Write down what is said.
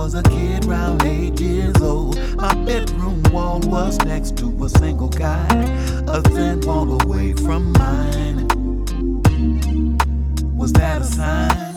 was a kid round 8 years old. My bedroom wall was next to a single guy, a thin wall away from mine. Was that a sign?